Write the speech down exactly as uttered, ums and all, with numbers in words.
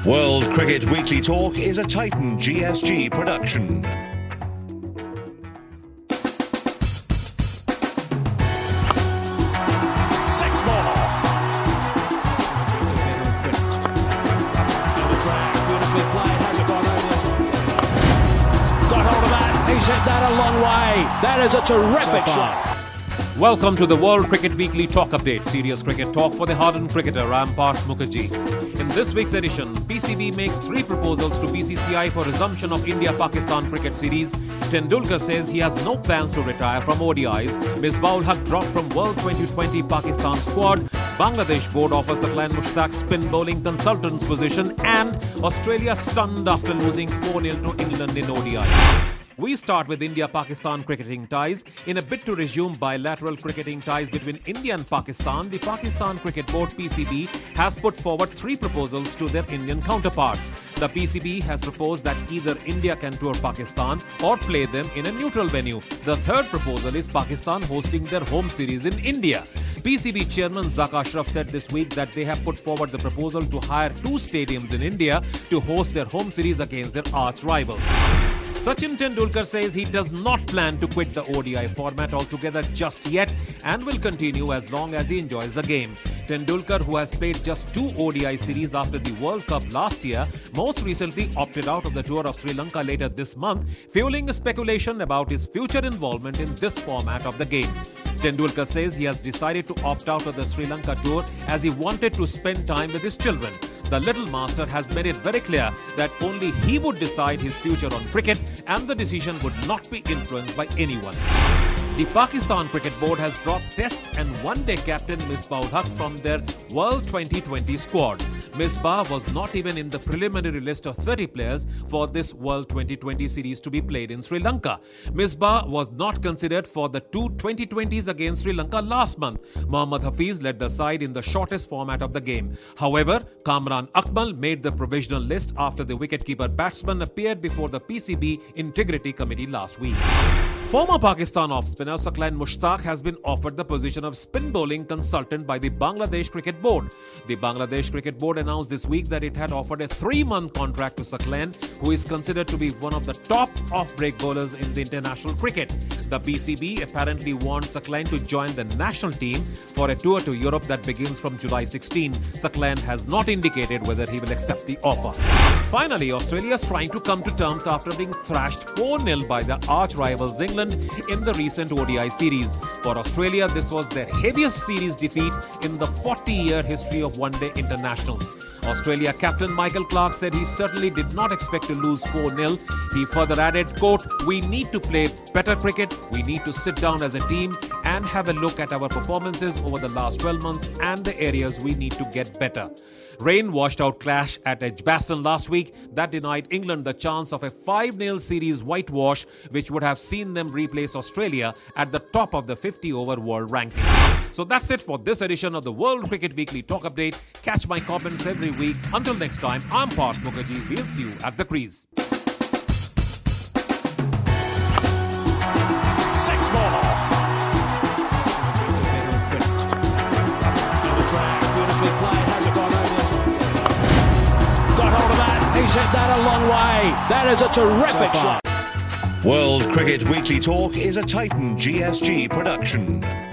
World Cricket Weekly Talk is a Titan G S G production. Six more. Beautifully played. Has it gone over the top? Got hold of that. He's hit that a long way. That is a terrific shot. Welcome to the World Cricket Weekly Talk Update, serious cricket talk for the hardened cricketer Ram Parth Mukherjee. In this week's edition, P C B makes three proposals to B C C I for resumption of India-Pakistan cricket series. Tendulkar says he has no plans to retire from O D Is. Misbah-ul-Haq dropped from World twenty twenty Pakistan squad. Bangladesh board offers Saqlain Mushtaq spin bowling consultant's position. And Australia stunned after losing four nil to England in O D I. We start with India-Pakistan cricketing ties. In a bid to resume bilateral cricketing ties between India and Pakistan, the Pakistan Cricket Board P C B has put forward three proposals to their Indian counterparts. The P C B has proposed that either India can tour Pakistan or play them in a neutral venue. The third proposal is Pakistan hosting their home series in India. P C B chairman Zak Ashraf said this week that they have put forward the proposal to hire two stadiums in India to host their home series against their arch rivals. Sachin Tendulkar says he does not plan to quit the O D I format altogether just yet and will continue as long as he enjoys the game. Tendulkar, who has played just two O D I series after the World Cup last year, most recently opted out of the tour of Sri Lanka later this month, fueling speculation about his future involvement in this format of the game. Tendulkar says he has decided to opt out of the Sri Lanka tour as he wanted to spend time with his children. The Little Master has made it very clear that only he would decide his future on cricket and the decision would not be influenced by anyone. The Pakistan Cricket Board has dropped Test and One-Day captain Misbah-ul-Haq from their World twenty twenty squad. Misbah was not even in the preliminary list of thirty players for this World twenty twenty series to be played in Sri Lanka. Misbah was not considered for the two twenty twenties against Sri Lanka last month. Mohammad Hafiz led the side in the shortest format of the game. However, Kamran Akmal made the provisional list after the wicketkeeper batsman appeared before the P C B Integrity Committee last week. Former Pakistan off-spinner Saqlain Mushtaq has been offered the position of spin bowling consultant by the Bangladesh Cricket Board. The Bangladesh Cricket Board announced this week that it had offered a three-month contract to Saqlain, who is considered to be one of the top off-break bowlers in the international cricket. The P C B apparently wants Saqlain to join the national team for a tour to Europe that begins from July sixteenth. Saqlain has not indicated whether he will accept the offer. Finally, Australia is trying to come to terms after being thrashed four nil by the arch rivals England in the recent O D I series. For Australia, this was their heaviest series defeat in the forty-year history of one-day internationals. Australia captain Michael Clarke said he certainly did not expect to lose four nil. He further added, quote, "We need to play better cricket. We need to sit down as a team and have a look at our performances over the last twelve months and the areas we need to get better." Rain washed out clash at Edgbaston last week that denied England the chance of a five nil series whitewash, which would have seen them replace Australia at the top of the fifty-over world ranking. So that's it for this edition of the World Cricket Weekly Talk Update. Catch my comments every week. Until next time, I'm Parth Mukherjee. We'll see you at the crease. Six more. Beautifully played. Has it gone over the top? Got hold of that. He's hit that a long way. That is a terrific shot. World Cricket Weekly Talk is a Titan G S G production.